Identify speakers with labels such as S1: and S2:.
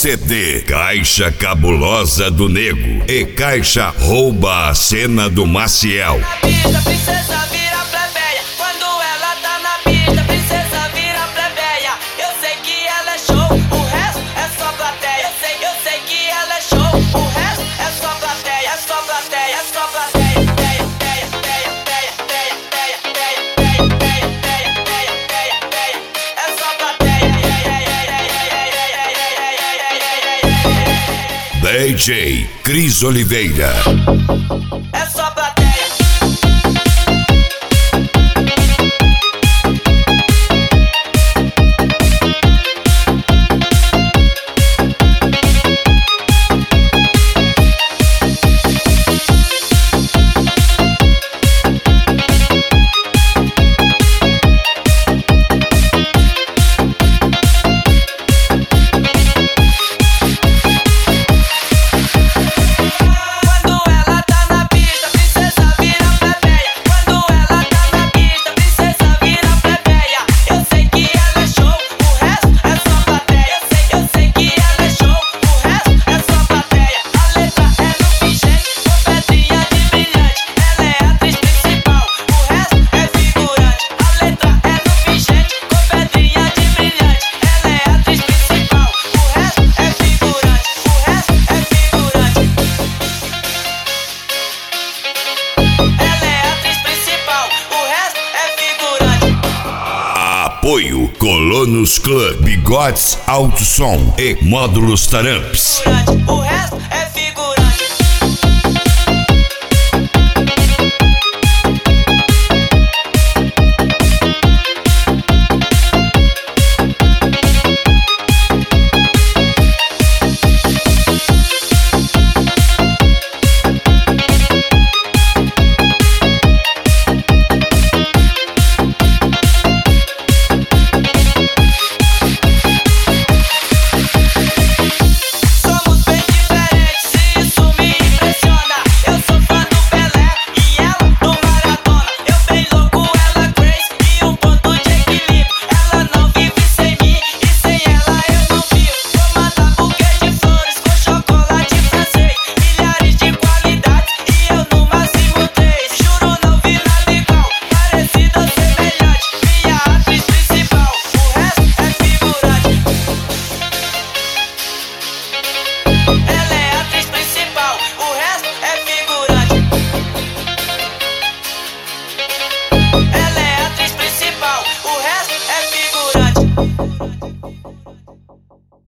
S1: CD, Caixa Cabulosa do Nego e Caixa Rouba a Cena do Maciel.
S2: Na pista, princesa vira plebeia. Quando ela tá na pista, princesa vira plebeia. Eu sei que ela é show, o resto é só plateia. Eu sei que ela é show, o resto é só plateia. É só plateia, é só plateia.
S1: DJ Cris Oliveira.
S2: É só plateia.
S1: Apoio Colonos Club, Bigodes Alto Som e Módulos Taramps.
S2: O resto é